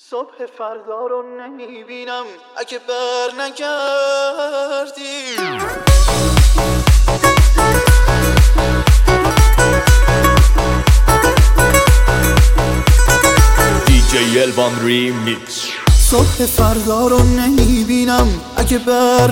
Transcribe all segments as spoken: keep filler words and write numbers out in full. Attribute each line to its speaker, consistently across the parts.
Speaker 1: صبح فردا رو نمیبینم اگه بر نگردی.
Speaker 2: دی جی الوان ریمیکس.
Speaker 1: صبح فردا رو نمیبینم اگه بر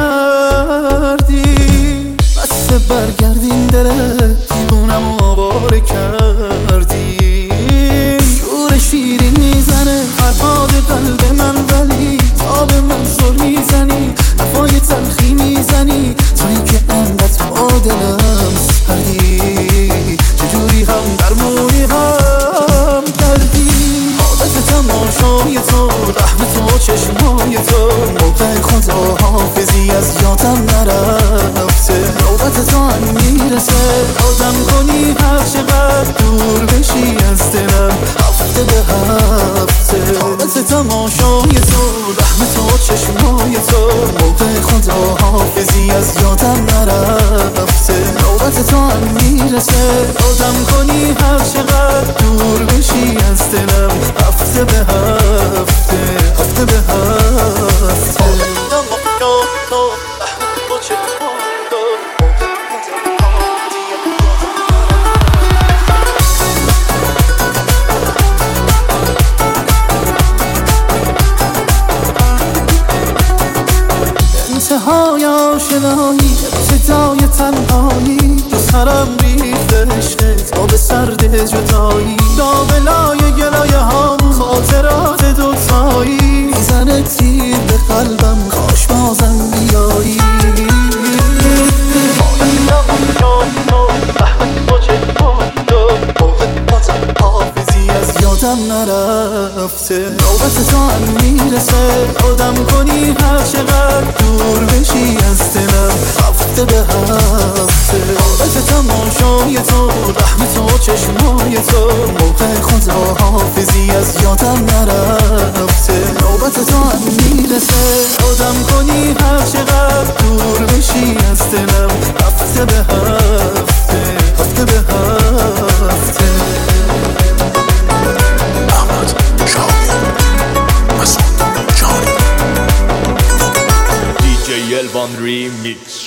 Speaker 1: نگردی. بس برگردین دل دیوونم آواره کردی. شور شیرین میزنه فرهاد قلب من، ولی تا به من زل میزنی، نفای تلخی میزنی. تویی که انقدر با دلم سپردی، چجوری هم در موی هم کردی. عادت تماشای تو، رحم تو، چشمای تو، موقع خدا حافظی از یادم نرفته. نوبت تو هم میرسه آدم کنی هر چقدر دور بشی از دلم، هفته به هفته. عادت تماشای تو، رحم تو، چشمای تو، موقع خدا حافظی از یادم نرفته. نوبت تو هم میرسه آدم کنی هر چقدر دور بشی از دلم، هفته به هفته، هفته به هفته. انتهای آشنایی، ابتدای تنهایی، دو سرم ریخته عشقت تا به سرد جدایی. لابلای گلایه هم خاطرات دوتایی، میزنه تیر به قلبم، کاش بازم بیایی. یادم نرفته. نوبت تو هم میرسه آدم کنی هر چقدر دور بشی از دلم، هفته به هفته. عادت تماشای تو، رحم تو، چشمای تو، موقع خدا حافظی از یادم نرفته. نوبت تو هم میرسه آدم کنی هر چقدر دور بشی از دلم، هفته به هفته، هفته به هفته.
Speaker 2: دی جی الوان ریمیکس.